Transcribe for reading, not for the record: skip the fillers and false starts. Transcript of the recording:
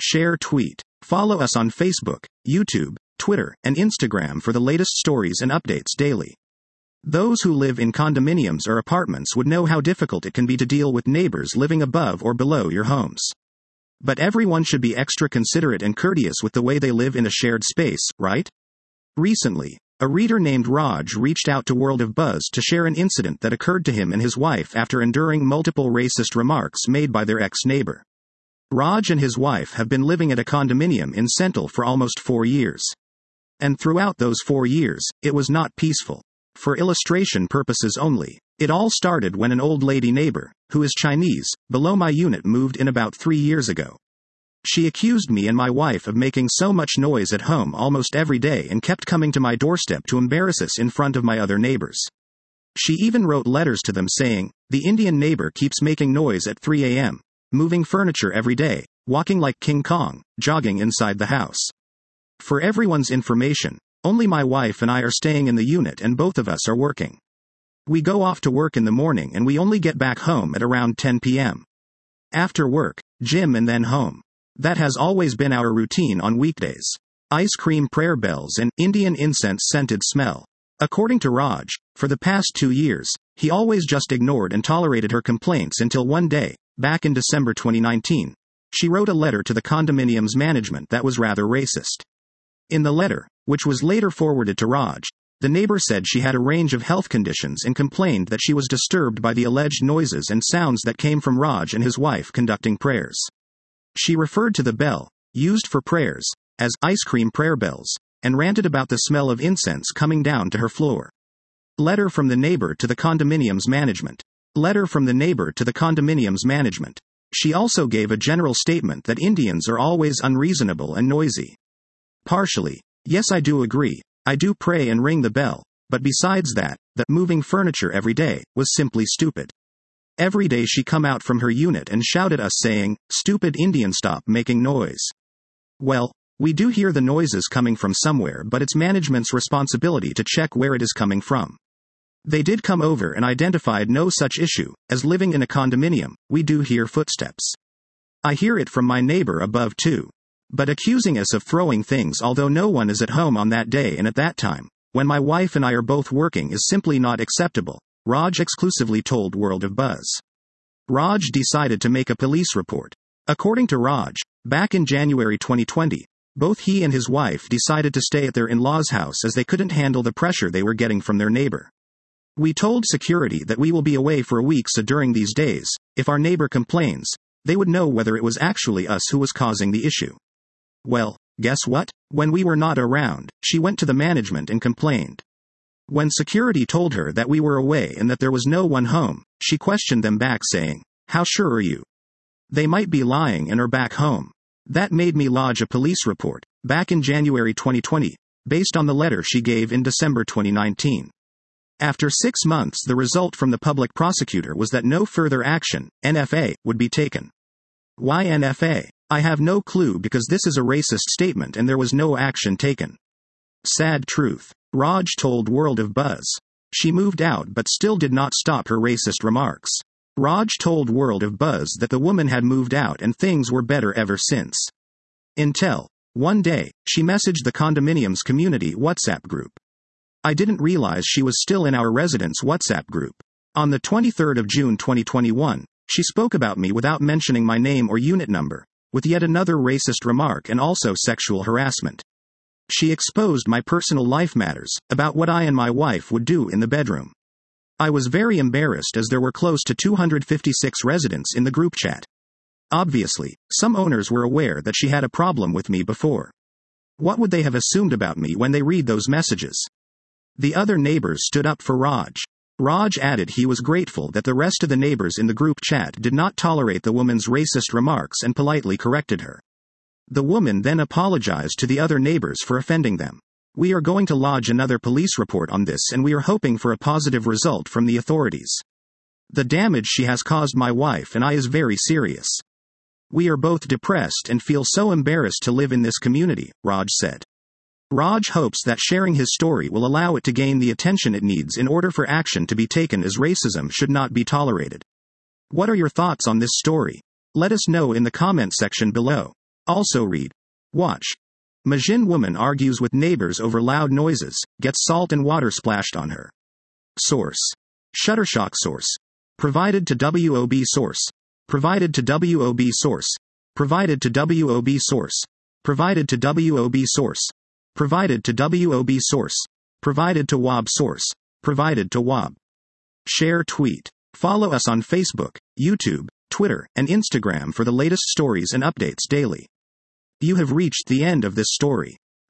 share, tweet. Follow us on Facebook, YouTube, Twitter, and Instagram for the latest stories and updates daily. Those who live in condominiums or apartments would know how difficult it can be to deal with neighbors living above or below your homes. But everyone should be extra considerate and courteous with the way they live in a shared space, right? Recently, a reader named Raj reached out to World of Buzz to share an incident that occurred to him and his wife after enduring multiple racist remarks made by their ex-neighbor. Raj and his wife have been living at a condominium in Sentul for almost 4 years. And throughout those 4 years, it was not peaceful. For illustration purposes only, it all started when an old lady neighbor, who is Chinese, below my unit moved in about 3 years ago. She accused me and my wife of making so much noise at home almost every day and kept coming to my doorstep to embarrass us in front of my other neighbors. She even wrote letters to them saying, "The Indian neighbor keeps making noise at 3 a.m., moving furniture every day, walking like King Kong, jogging inside the house." For everyone's information, only my wife and I are staying in the unit and both of us are working. We go off to work in the morning and we only get back home at around 10 p.m. After work, gym and then home. That has always been our routine on weekdays. Ice cream, prayer bells, and Indian incense scented smell. According to Raj, for the past 2 years, he always just ignored and tolerated her complaints until one day, back in December 2019, she wrote a letter to the condominium's management that was rather racist. In the letter, which was later forwarded to Raj, the neighbor said she had a range of health conditions and complained that she was disturbed by the alleged noises and sounds that came from Raj and his wife conducting prayers. She referred to the bell, used for prayers, as ice cream prayer bells, and ranted about the smell of incense coming down to her floor. Letter from the neighbor to the condominium's management. Letter from the neighbor to the condominium's management. She also gave a general statement that Indians are always unreasonable and noisy. Partially, yes, I do agree, I do pray and ring the bell, but besides that moving furniture every day was simply stupid. Every day she come out from her unit and shout at us saying, "Stupid Indian, stop making noise." Well, we do hear the noises coming from somewhere, but it's management's responsibility to check where it is coming from. They did come over and identified no such issue, as living in a condominium, we do hear footsteps. I hear it from my neighbor above too. But accusing us of throwing things although no one is at home on that day and at that time, when my wife and I are both working, is simply not acceptable, Raj exclusively told World of Buzz. Raj decided to make a police report. According to Raj, back in January 2020, both he and his wife decided to stay at their in-laws' house as they couldn't handle the pressure they were getting from their neighbor. "We told security that we will be away for a week, so during these days, if our neighbor complains, they would know whether it was actually us who was causing the issue." Well, guess what? When we were not around, she went to the management and complained. When security told her that we were away and that there was no one home, she questioned them back saying, "How sure are you? They might be lying and are back home." That made me lodge a police report, back in January 2020, based on the letter she gave in December 2019. After 6 months, the result from the public prosecutor was that no further action, NFA, would be taken. Why NFA? I have no clue, because this is a racist statement and there was no action taken. Sad truth. Raj told World of Buzz. She moved out but still did not stop her racist remarks. Raj told World of Buzz that the woman had moved out and things were better ever since. Until, one day, she messaged the condominium's community WhatsApp group. I didn't realize she was still in our residence WhatsApp group. On the 23rd of June 2021, she spoke about me without mentioning my name or unit number, with yet another racist remark and also sexual harassment. She exposed my personal life matters, about what I and my wife would do in the bedroom. I was very embarrassed as there were close to 256 residents in the group chat. Obviously, some owners were aware that she had a problem with me before. What would they have assumed about me when they read those messages? The other neighbors stood up for Raj. Raj added he was grateful that the rest of the neighbors in the group chat did not tolerate the woman's racist remarks and politely corrected her. The woman then apologized to the other neighbors for offending them. "We are going to lodge another police report on this and we are hoping for a positive result from the authorities. The damage she has caused my wife and I is very serious. We are both depressed and feel so embarrassed to live in this community," Raj said. Raj hopes that sharing his story will allow it to gain the attention it needs in order for action to be taken, as racism should not be tolerated. What are your thoughts on this story? Let us know in the comment section below. Also read. Watch. Majin woman argues with neighbors over loud noises, gets salt and water splashed on her. Source. Shuttershock source. Provided to WOB source. Provided to WOB source. Provided to WOB source. Provided to WOB source. Provided to WOB source. Provided to WOB source. Provided to WOB. Share tweet. Follow us on Facebook, YouTube, Twitter, and Instagram for the latest stories and updates daily. You have reached the end of this story.